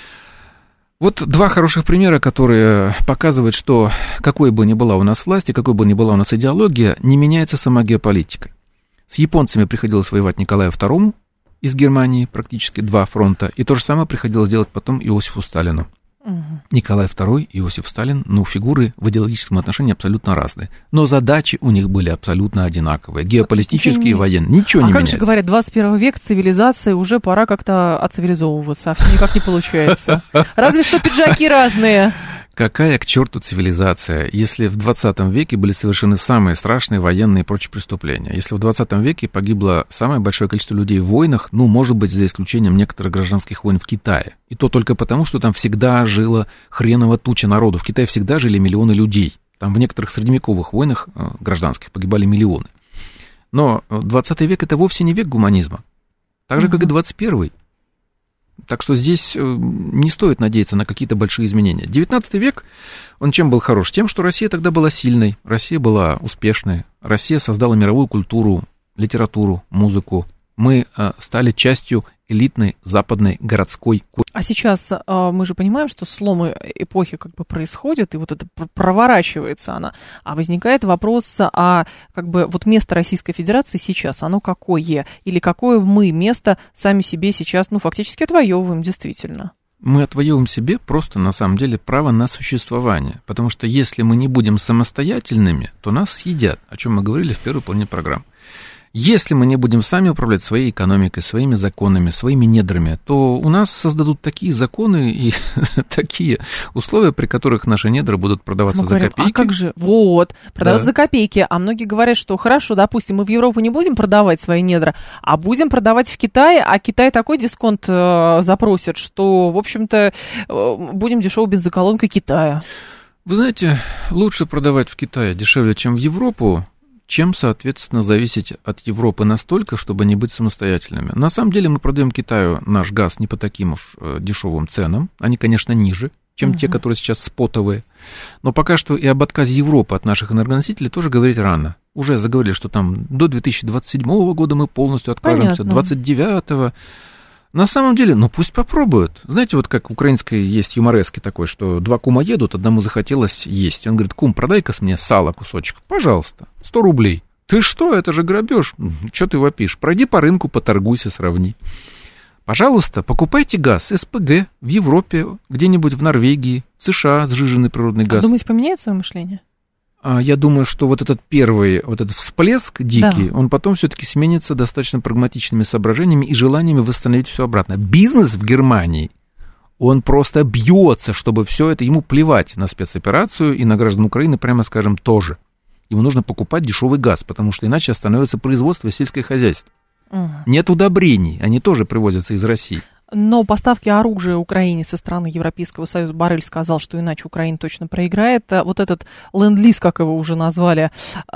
C: Вот два хороших примера, которые показывают, что какой бы ни была у нас власть, и какой бы ни была у нас идеология, не меняется сама геополитика. С японцами приходилось воевать Николаю второму из Германии, практически два фронта, и то же самое приходилось делать потом Иосифу Сталину. Угу. Николай второй и Иосиф Сталин, ну, фигуры в идеологическом отношении абсолютно разные. Но задачи у них были абсолютно одинаковые. Геополитические и военные. Ничего а не меняется. А как же говорят,
B: двадцать первый век, цивилизация, уже пора как-то оцивилизовываться. А все никак не получается. Разве что пиджаки разные.
C: Какая к черту цивилизация, если в двадцатом веке были совершены самые страшные военные и прочие преступления? Если в двадцатом веке погибло самое большое количество людей в войнах, ну, может быть, за исключением некоторых гражданских войн в Китае. И то только потому, что там всегда жила хреново туча народу. В Китае всегда жили миллионы людей. Там в некоторых средневековых войнах гражданских погибали миллионы. Но двадцатый век – это вовсе не век гуманизма. Так же, как и двадцать первый. Так что здесь не стоит надеяться на какие-то большие изменения. девятнадцатый век, он чем был хорош? Тем, что Россия тогда была сильной, Россия была успешной, Россия создала мировую культуру, литературу, музыку. Мы стали частью элитной западной городской культуры.
B: А сейчас мы же понимаем, что сломы эпохи как бы происходят, и вот это проворачивается она. А возникает вопрос, а как бы вот место Российской Федерации сейчас, оно какое? Или какое мы место сами себе сейчас, ну, фактически отвоевываем, действительно?
C: Мы отвоевываем себе просто, на самом деле, право на существование. Потому что если мы не будем самостоятельными, то нас съедят, о чем мы говорили в первой половине программы. Если мы не будем сами управлять своей экономикой, своими законами, своими недрами, то у нас создадут такие законы и такие условия, при которых наши недра будут продаваться мы за говорим, копейки.
B: А как же? Вот, продаваться да. за копейки. А многие говорят, что хорошо, допустим, мы в Европу не будем продавать свои недра, а будем продавать в Китае, а Китай такой дисконт э, запросит, что, в общем-то, э, будем дешевой бензоколонкой Китая.
C: Вы знаете, лучше продавать в Китае дешевле, чем в Европу, чем, соответственно, зависеть от Европы настолько, чтобы не быть самостоятельными. На самом деле мы продаем Китаю наш газ не по таким уж дешевым ценам. Они, конечно, ниже, чем угу. те, которые сейчас спотовые. Но пока что и об отказе Европы от наших энергоносителей тоже говорить рано. Уже заговорили, что там до две тысячи двадцать седьмого года мы полностью откажемся, двадцать девятого. На самом деле, ну пусть попробуют. Знаете, вот как в украинской есть юморески такой, что два кума едут, одному захотелось есть. Он говорит: кум, продай-ка мне сало кусочек. Пожалуйста, сто рублей. Ты что, это же грабеж. Что ты вопишь? Пройди по рынку, поторгуйся, сравни. Пожалуйста, покупайте газ, СПГ в Европе, где-нибудь в Норвегии, В США сжиженный природный газ.
B: А думаете, поменяет свое мышление?
C: Я думаю, что вот этот первый, вот этот всплеск дикий, да. он потом все-таки сменится достаточно прагматичными соображениями и желаниями восстановить все обратно. Бизнес в Германии, он просто бьется, чтобы все это, ему плевать на спецоперацию и на граждан Украины, прямо скажем, тоже. Ему нужно покупать дешевый газ, потому что иначе остановится производство и сельское хозяйство. Угу. Нет удобрений, они тоже привозятся из России.
B: Но поставки оружия Украине со стороны Европейского Союза, Боррель сказал, что иначе Украина точно проиграет. Вот этот ленд-лиз, как его уже назвали,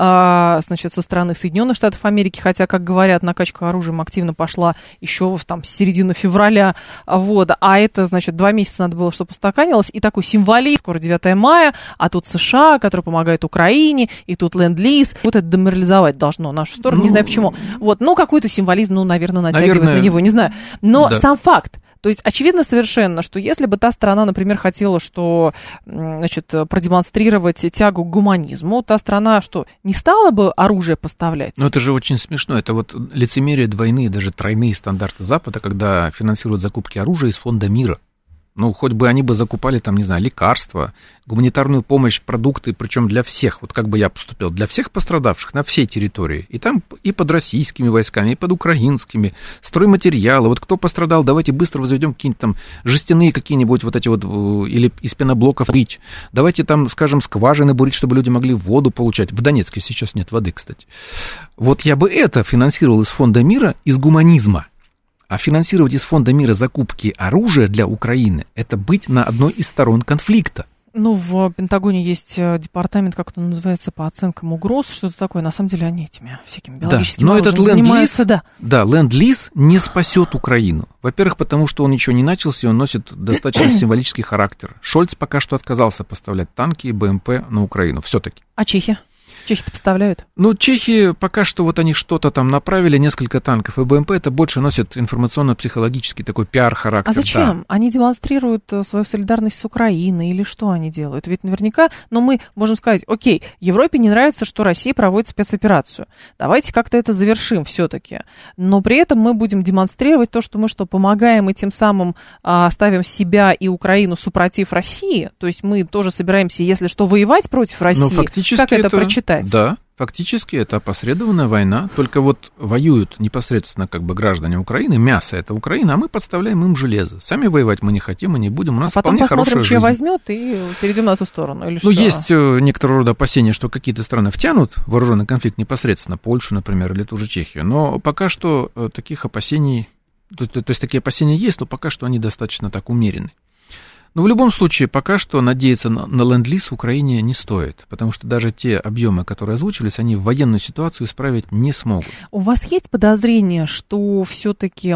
B: значит, со стороны Соединенных Штатов Америки, хотя, как говорят, накачка оружием активно пошла еще там, с середины февраля, вот, а это, значит, два месяца надо было, чтобы устаканилось, и такой символизм, скоро девятое мая, а тут США, который помогает Украине, и тут ленд-лиз, вот это деморализовать должно нашу сторону, ну, не знаю почему, вот, ну, какой-то символизм, ну, наверное, натягивает наверное, на него, не знаю, но да. сам факт. То есть очевидно совершенно, что если бы та страна, например, хотела, что, значит, продемонстрировать тягу к гуманизму, та страна, что, не стала бы оружие поставлять?
C: Ну, это же очень смешно. Это вот лицемерие, двойные, даже тройные стандарты Запада, когда финансируют закупки оружия из фонда мира. Ну, хоть бы они бы закупали, там, не знаю, лекарства, гуманитарную помощь, продукты, причем для всех, вот как бы я поступил, для всех пострадавших на всей территории. И там и под российскими войсками, и под украинскими, стройматериалы. Вот кто пострадал, давайте быстро возведем какие-нибудь там жестяные какие-нибудь вот эти вот, или из пеноблоков рить. Давайте там, скажем, скважины бурить, чтобы люди могли воду получать. В Донецке сейчас нет воды, кстати. Вот я бы это финансировал из фонда мира, из гуманизма. А финансировать из фонда мира закупки оружия для Украины – это быть на одной из сторон конфликта.
B: Ну, в Пентагоне есть департамент, как это называется, по оценкам угроз, что-то такое. На самом деле они этими всякими биологическими
C: да, но этот ленд-лиз,
B: да.
C: Да, ленд-лиз не спасет Украину. Во-первых, потому что он еще не начался, и он носит достаточно символический характер. Шольц пока что отказался поставлять танки и БМП на Украину, все-таки.
B: А Чехия? Чехи-то поставляют?
C: Ну, чехи пока что вот они что-то там направили, несколько танков и БМП, это больше носит информационно-психологический такой пиар-характер.
B: А зачем?
C: Да.
B: Они демонстрируют свою солидарность с Украиной или что они делают? Ведь наверняка, ну, мы можем сказать, окей, Европе не нравится, что Россия проводит спецоперацию. Давайте как-то это завершим все-таки. Но при этом мы будем демонстрировать то, что мы что, помогаем и тем самым а, ставим себя и Украину супротив России. То есть мы тоже собираемся, если что, воевать против России.
C: Но фактически
B: как это,
C: это
B: прочитать?
C: Да, фактически это опосредованная война, только вот воюют непосредственно как бы граждане Украины, мясо это Украина, а мы подставляем им железо. Сами воевать мы не хотим и не будем, у нас
B: а потом
C: вполне хорошая
B: посмотрим,
C: жизнь.
B: чья возьмет и перейдем на ту сторону, или
C: ну,
B: что?
C: есть некоторого рода опасения, что какие-то страны втянут в вооруженный конфликт непосредственно, Польшу, например, или ту же Чехию, но пока что таких опасений, то, то, то есть такие опасения есть, но пока что они достаточно так умерены. Но в любом случае, пока что надеяться на, на ленд-лиз в Украине не стоит, потому что даже те объемы, которые озвучивались, они военную ситуацию исправить не смогут.
B: У вас есть подозрение, что все-таки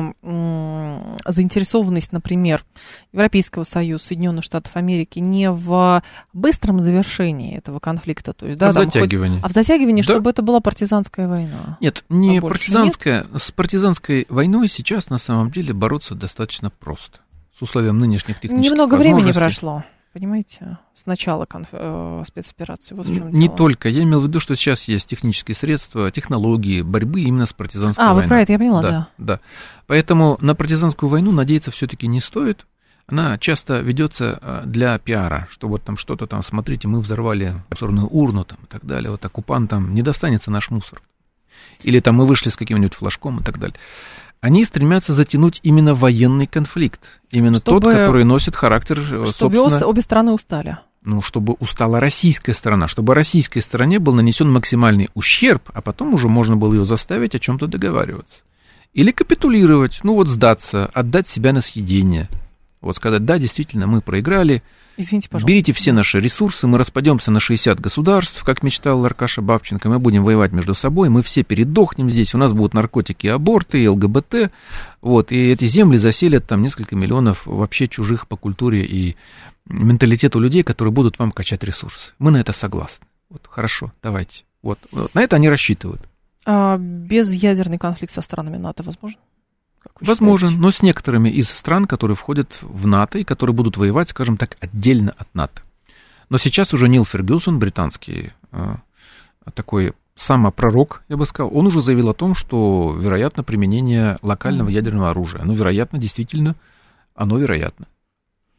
B: м- заинтересованность, например, Европейского Союза, Соединенных Штатов Америки не в быстром завершении этого конфликта, то есть, да,
C: а в затягивании,
B: хоть, а в затягивании,
C: да.
B: чтобы это была партизанская война?
C: Нет, не
B: а
C: партизанская.
B: Нет?
C: С партизанской войной сейчас на самом деле бороться достаточно просто. С условием нынешних технических
B: Немного времени прошло, понимаете, с начала конф... э, спецоперации. Вот в чем
C: Не
B: дело.
C: только. Я имел в виду, что сейчас есть технические средства, технологии борьбы именно с партизанской
B: а,
C: войной.
B: А, вы про это, я поняла,
C: да,
B: да.
C: да. Поэтому на партизанскую войну надеяться все-таки не стоит. Она часто ведется для пиара, что вот там что-то там, смотрите, мы взорвали мусорную урну там, и так далее, вот оккупантам не достанется наш мусор. Или там мы вышли с каким-нибудь флажком и так далее. Они стремятся затянуть именно военный конфликт. Именно чтобы, тот, который носит характер,
B: чтобы
C: собственно...
B: обе стороны устали.
C: Ну, чтобы устала российская сторона, чтобы российской стороне был нанесен максимальный ущерб, а потом уже можно было ее заставить о чем-то договариваться. Или капитулировать, ну вот сдаться, отдать себя на съедение. Вот сказать, да, действительно, мы проиграли.
B: Извините, пожалуйста.
C: Берите все наши ресурсы, мы распадемся на шестьдесят государств, как мечтал Аркаша Бабченко, мы будем воевать между собой, мы все передохнем здесь, у нас будут наркотики, аборты, и ЛГБТ, вот, и эти земли заселят там несколько миллионов вообще чужих по культуре и менталитету людей, которые будут вам качать ресурсы. Мы на это согласны. Вот, хорошо, давайте. Вот, вот на это они рассчитывают.
B: А безъядерный конфликт со странами НАТО возможен?
C: Возможен,
B: считаете?
C: Но с некоторыми из стран, которые входят в НАТО и которые будут воевать, скажем так, отдельно от НАТО. Но сейчас уже Нил Фергюсон, британский э, такой самопророк, я бы сказал, он уже заявил о том, что вероятно применение локального mm. ядерного оружия. Ну, вероятно, действительно, оно вероятно.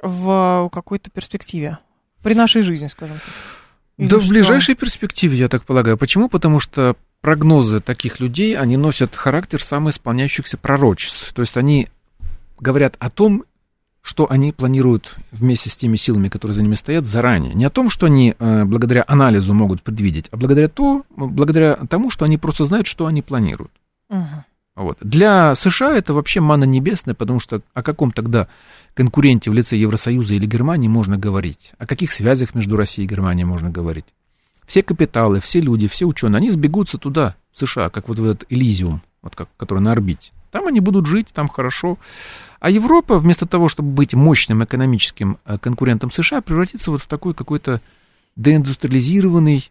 B: в какой-то перспективе? При нашей жизни, скажем так. Или
C: да
B: что?
C: В ближайшей перспективе, я так полагаю. Почему? Потому что прогнозы таких людей, они носят характер самоисполняющихся пророчеств. То есть они говорят о том, что они планируют вместе с теми силами, которые за ними стоят, заранее. Не о том, что они э, благодаря анализу могут предвидеть, а благодаря, то, благодаря тому, что они просто знают, что они планируют.
B: Угу.
C: Вот. Для США это вообще манна небесная, потому что о каком тогда конкуренте в лице Евросоюза или Германии можно говорить? О каких связях между Россией и Германией можно говорить? Все капиталы, все люди, все ученые, они сбегутся туда, в США, как вот в этот Элизиум, вот как, который на орбите. Там они будут жить, там хорошо. А Европа, вместо того, чтобы быть мощным экономическим конкурентом США, превратится вот в такой какой-то деиндустриализированный,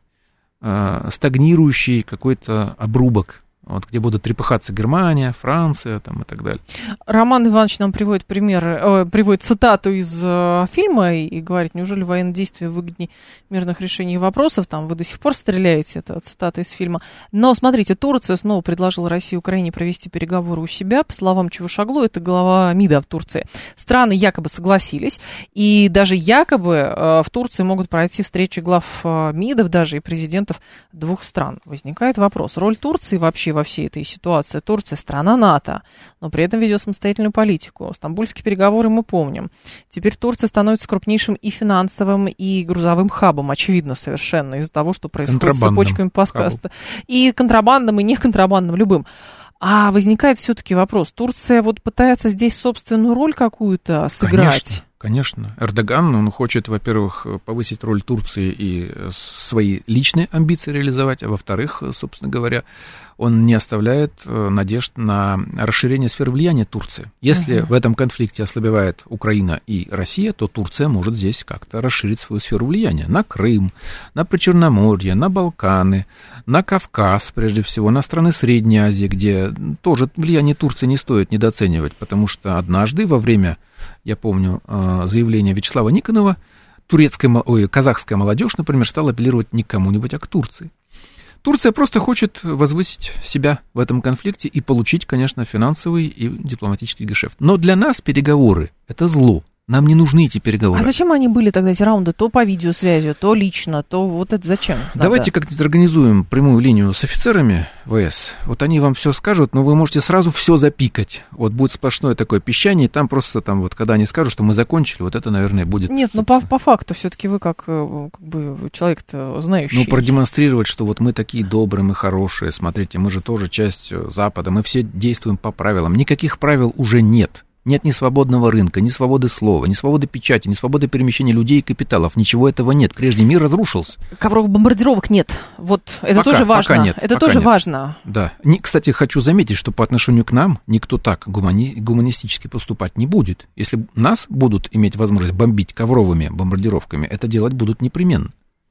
C: стагнирующий какой-то обрубок. Вот, где будут трепыхаться Германия, Франция там, и так далее.
B: Роман Иванович нам приводит пример, э, приводит цитату из э, фильма и, и говорит, неужели военные действия выгоднее мирных решений вопросов, там вы до сих пор стреляете, это цитата из фильма. Но, смотрите, Турция снова предложила России и Украине провести переговоры у себя, по словам Чавушоглу, это глава МИДа в Турции. Страны якобы согласились, и даже якобы э, в Турции могут пройти встречи глав э, МИДов даже и президентов двух стран. Возникает вопрос, роль Турции вообще во всей этой ситуации. Турция страна НАТО, но при этом ведет самостоятельную политику. Стамбульские переговоры мы помним. Теперь Турция становится крупнейшим и финансовым, и грузовым хабом, очевидно, совершенно, из-за того, что происходит с цепочками Паскаста. И контрабандным, и неконтрабандным, любым. А возникает все-таки вопрос. Турция вот пытается здесь собственную роль какую-то сыграть?
C: Конечно. Конечно. Эрдоган, он хочет, во-первых, повысить роль Турции и свои личные амбиции реализовать, а во-вторых, собственно говоря, он не оставляет надежд на расширение сферы влияния Турции. Если uh-huh. в этом конфликте ослабевает Украина и Россия, то Турция может здесь как-то расширить свою сферу влияния на Крым, на Причерноморье, на Балканы, на Кавказ, прежде всего, на страны Средней Азии, где тоже влияние Турции не стоит недооценивать, потому что однажды во время, я помню, заявления Вячеслава Никонова, турецкая, ой, казахская молодежь, например, стала апеллировать не к кому-нибудь, а к Турции. Турция просто хочет возвысить себя в этом конфликте и получить, конечно, финансовый и дипломатический гешефт. Но для нас переговоры – это зло. Нам не нужны эти переговоры.
B: А зачем они были тогда, эти раунды? То по видеосвязи, то лично, то вот это зачем?
C: Давайте
B: надо?
C: как-нибудь организуем прямую линию с офицерами ВС. Вот они вам все скажут, но вы можете сразу все запикать. Вот будет сплошное такое пищание, и там просто там вот, когда они скажут, что мы закончили, вот это, наверное, будет...
B: Нет, но по, по факту все-таки вы как, как бы человек-то знающий.
C: Ну, продемонстрировать, что вот мы такие добрые, мы хорошие, смотрите, мы же тоже часть Запада, мы все действуем по правилам. Никаких правил уже нет. Нет ни свободного рынка, ни свободы слова, ни свободы печати, ни свободы перемещения людей и капиталов. Ничего этого нет. Прежний мир разрушился.
B: Ковровых бомбардировок нет. Вот это
C: пока,
B: тоже важно.
C: Пока нет,
B: это
C: пока
B: тоже
C: нет.
B: важно.
C: Да. Не, кстати, хочу заметить, что по отношению к нам никто так гумани- гуманистически поступать не будет. Если нас будут иметь возможность бомбить ковровыми бомбардировками, это делать будут непременно.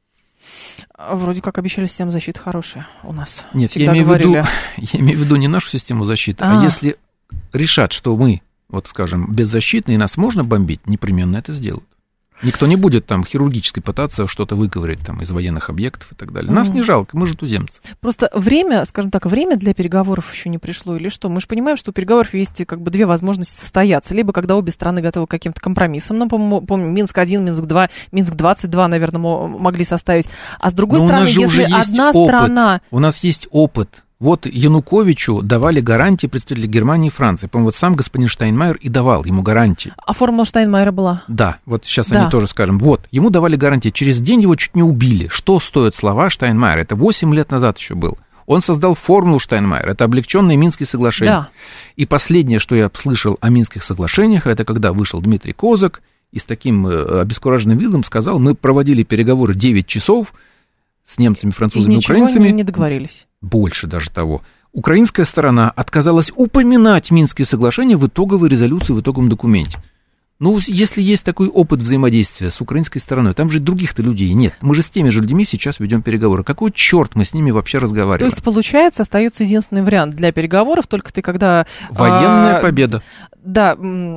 B: Вроде как обещали систему защиты хорошая у нас.
C: Нет,
B: Всегда
C: я имею, в виду,
B: говорили.
C: я имею в виду не нашу систему защиты,
B: А.
C: а если решат, что мы, вот скажем, беззащитные, нас можно бомбить, непременно это сделают. Никто не будет там хирургически пытаться что-то выковырять там из военных объектов и так далее. Нас mm. не жалко, мы же туземцы.
B: Просто время, скажем так, время для переговоров еще не пришло или что? Мы же понимаем, что у переговоров есть как бы две возможности состояться. Либо когда обе страны готовы к каким-то компромиссам, ну, помню, Минск один, Минск два, Минск двадцать два, наверное, могли составить. А с другой
C: Но
B: стороны, если одна
C: опыт.
B: страна...
C: У нас есть опыт. Вот Януковичу давали гарантии представители Германии и Франции. По-моему, вот сам господин Штайнмайер и давал ему гарантии.
B: А формула Штайнмайера была?
C: Да, вот сейчас
B: да.
C: они тоже скажем. Вот, ему давали гарантии. Через день его чуть не убили. Что стоят слова Штайнмайера? Это восемь лет назад еще был. Он создал формулу Штайнмайера. Это облегченные Минские соглашения.
B: Да.
C: И последнее, что я слышал о Минских соглашениях, это когда вышел Дмитрий Козак и с таким обескураженным видом сказал, мы проводили переговоры девять часов с немцами, французами,
B: и
C: украинцами.
B: Ничего не договорились.
C: Больше даже того. Украинская сторона отказалась упоминать Минские соглашения в итоговой резолюции, в итоговом документе. Ну, если есть такой опыт взаимодействия с украинской стороной, там же других-то людей нет. Мы же с теми же людьми сейчас ведем переговоры. Какой черт мы с ними вообще разговариваем?
B: То есть, получается, остается единственный вариант для переговоров, только ты когда...
C: Военная
B: а,
C: победа.
B: Да,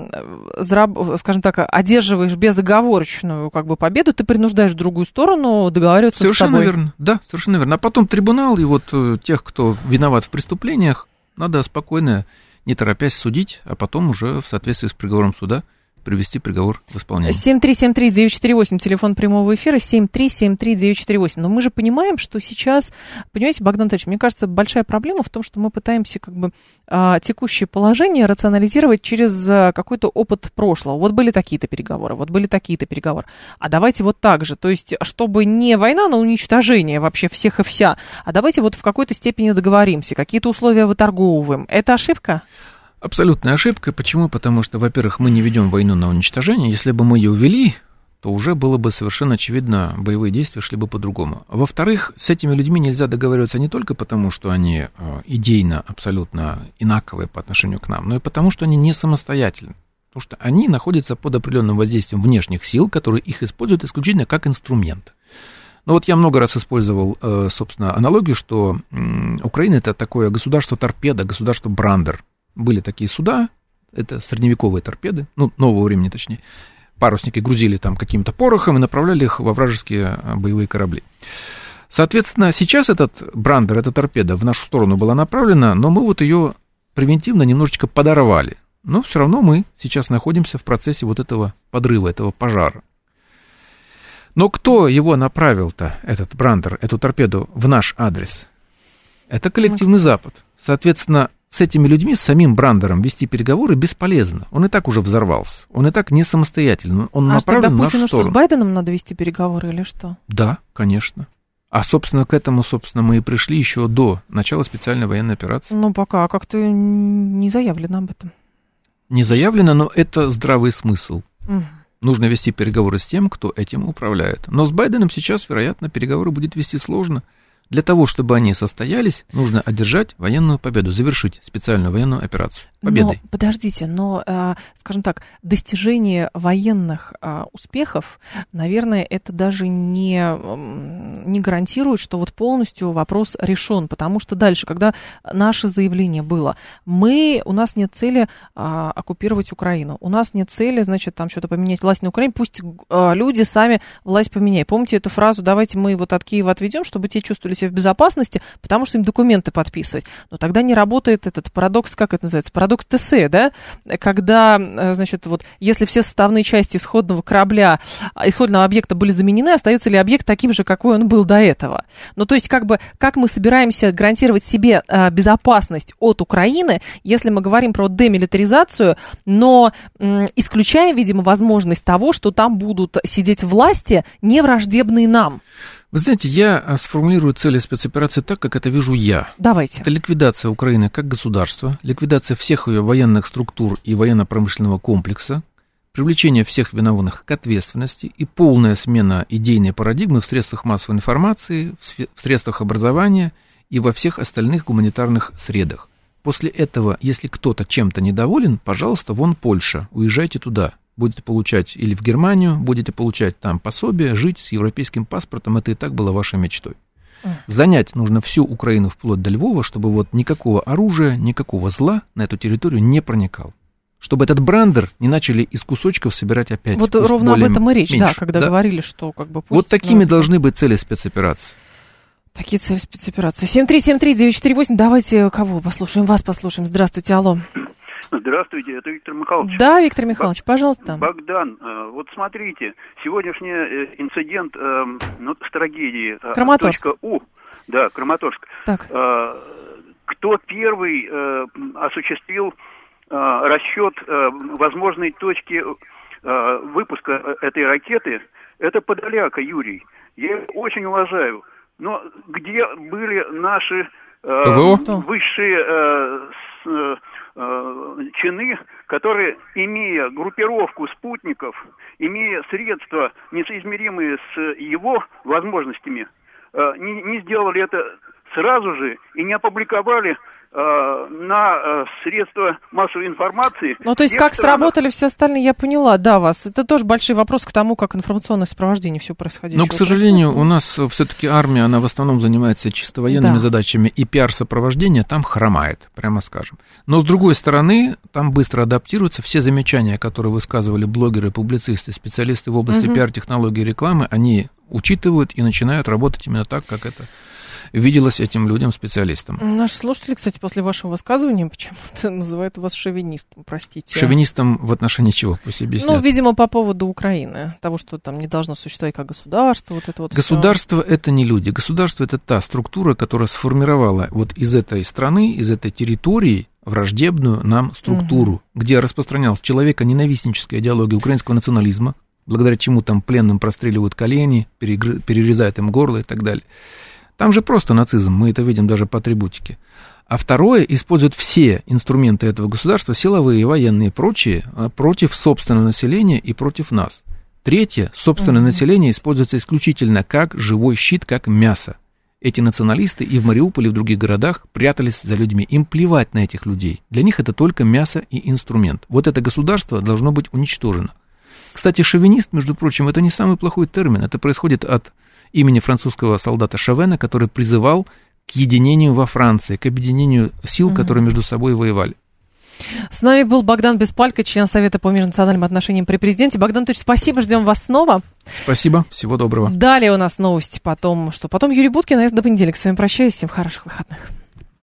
B: скажем так, одерживаешь безоговорочную как бы победу, ты принуждаешь другую сторону договариваться
C: совершенно
B: с собой.
C: Совершенно верно, да, совершенно верно. А потом трибунал, и вот тех, кто виноват в преступлениях, надо спокойно, не торопясь судить, а потом уже в соответствии с приговором суда привести приговор в исполнение.
B: семь три семь три девять четыре восемь, телефон прямого эфира, семь три семь три девять четыре восемь. Но мы же понимаем, что сейчас, понимаете, Богдан Анатольевич, мне кажется, большая проблема в том, что мы пытаемся как бы текущее положение рационализировать через какой-то опыт прошлого. Вот были такие-то переговоры, вот были такие-то переговоры. А давайте вот так же, то есть, чтобы не война на уничтожение вообще всех и вся, а давайте вот в какой-то степени договоримся, какие-то условия выторговываем. Это ошибка?
C: Абсолютная ошибка. Почему? Потому что, во-первых, мы не ведем войну на уничтожение. Если бы мы ее вели, то уже было бы совершенно очевидно, боевые действия шли бы по-другому. Во-вторых, с этими людьми нельзя договариваться не только потому, что они идейно абсолютно инаковые по отношению к нам, но и потому, что они не самостоятельны. Потому что они находятся под определенным воздействием внешних сил, которые их используют исключительно как инструмент. Но вот я много раз использовал, собственно, аналогию, что Украина — это такое государство-торпеда, государство-брандер. Были такие суда, это средневековые торпеды, ну, нового времени точнее. Парусники грузили там каким-то порохом и направляли их во вражеские боевые корабли. Соответственно, сейчас этот брандер, эта торпеда в нашу сторону была направлена, но мы вот ее превентивно немножечко подорвали. Но все равно мы сейчас находимся в процессе вот этого подрыва, этого пожара. Но кто его направил-то, этот брандер, эту торпеду, в наш адрес? Это коллективный Запад. Соответственно, с этими людьми, с самим брандером вести переговоры бесполезно. Он и так уже взорвался. Он и так не самостоятельный. Он
B: а
C: направлен
B: тогда
C: в нашу
B: Путину
C: сторону.
B: Что, с Байденом надо вести переговоры или что?
C: Да, конечно. А, собственно, к этому, собственно, мы и пришли еще до начала специальной военной операции.
B: Ну, пока как-то не заявлено об этом.
C: Не заявлено, но это здравый смысл.
B: Угу.
C: Нужно вести переговоры с тем, кто этим управляет. Но с Байденом сейчас, вероятно, переговоры будет вести сложно. Для того, чтобы они состоялись, нужно одержать военную победу, завершить специальную военную операцию победой.
B: Но, подождите, но, скажем так, достижение военных успехов, наверное, это даже не, не гарантирует, что вот полностью вопрос решен, потому что дальше, когда наше заявление было, мы, у нас нет цели а, оккупировать Украину, у нас нет цели, значит, там что-то поменять власть на Украине, пусть а, люди сами власть поменяют. Помните эту фразу, давайте мы вот от Киева отведем, чтобы те чувствовали себя в безопасности, потому что им документы подписывать. Но тогда не работает этот парадокс, как это называется, парадокс ТС, да, когда, значит, вот, если все составные части исходного корабля, исходного объекта были заменены, остается ли объект таким же, какой он был до этого? Ну, то есть, как бы, как мы собираемся гарантировать себе а, безопасность от Украины, если мы говорим про демилитаризацию, но м, исключаем, видимо, возможность того, что там будут сидеть власти, не враждебные нам?
C: Вы знаете, я сформулирую цели спецоперации так, как это вижу я.
B: Давайте.
C: Это ликвидация Украины как государства, ликвидация всех ее военных структур и военно-промышленного комплекса, привлечение всех виновных к ответственности и полная смена идейной парадигмы в средствах массовой информации, в средствах образования и во всех остальных гуманитарных средах. После этого, если кто-то чем-то недоволен, пожалуйста, вон Польша, уезжайте туда. Будете получать или в Германию, будете получать там пособие, жить с европейским паспортом, это и так было вашей мечтой. Занять нужно всю Украину вплоть до Львова, чтобы вот никакого оружия, никакого зла на эту территорию не проникал. Чтобы этот брандер не начали из кусочков собирать опять.
B: Вот ровно об этом и речь,
C: меньше,
B: да, когда
C: да?
B: говорили, что как бы... Пусть
C: вот такими должны быть цели спецоперации.
B: Такие цели спецоперации. семь три семь три девять четыре восемь, давайте кого послушаем, вас послушаем. Здравствуйте, алло.
E: Здравствуйте, это Виктор Михайлович.
B: Да, Виктор Михайлович, Бог, пожалуйста.
E: Богдан, вот смотрите, сегодняшний инцидент ну, с трагедией.
B: Краматорск.
E: У, да, Краматорск.
B: Так.
E: Кто первый осуществил расчет возможной точки выпуска этой ракеты? Это Подоляка Юрий. Я его очень уважаю. Но где были наши высшие чины, которые, имея группировку спутников, имея средства, несоизмеримые с его возможностями, не, не сделали это сразу же и не опубликовали на средства массовой информации.
B: Ну, то есть, как странах. Сработали все остальные, я поняла, да, вас. Это тоже большой вопрос к тому, как информационное сопровождение все происходящего.
C: Но, к сожалению, происходит. У нас все-таки армия, она в основном занимается чисто военными да. задачами, и пиар-сопровождение там хромает, прямо скажем. Но, с другой стороны, там быстро адаптируются все замечания, которые высказывали блогеры, публицисты, специалисты в области угу. пиар-технологий и рекламы, они учитывают и начинают работать именно так, как это виделось этим людям специалистом.
B: Наши слушатели, кстати, после вашего высказывания почему-то называют вас шовинистом, простите.
C: Шовинистом в отношении чего? Пусть объяснят.
B: Ну, видимо, по поводу Украины, того, что там не должно существовать как государство, вот это вот.
C: Государство — это не люди. Государство — это та структура, которая сформировала вот из этой страны, из этой территории враждебную нам структуру, угу. где распространялась человеконенавистническая идеология украинского национализма, благодаря чему там пленным простреливают колени, перегры... перерезают им горло и так далее. Там же просто нацизм, мы это видим даже по атрибутике. А второе, используют все инструменты этого государства, силовые, военные и прочие, против собственного населения и против нас. Третье, собственное угу. население используется исключительно как живой щит, как мясо. Эти националисты и в Мариуполе, и в других городах прятались за людьми. Им плевать на этих людей. Для них это только мясо и инструмент. Вот это государство должно быть уничтожено. Кстати, шовинист, между прочим, это не самый плохой термин. Это происходит от имени французского солдата Шовена, который призывал к единению во Франции, к объединению сил, угу. которые между собой воевали.
B: С нами был Богдан Беспалько, член Совета по межнациональным отношениям при президенте. Богдан Анатольевич, спасибо, ждем вас снова.
C: Спасибо, всего доброго.
B: Далее у нас новости, потом что? Потом Юрий Буткин, а я до понедельника с вами прощаюсь. Всем хороших выходных.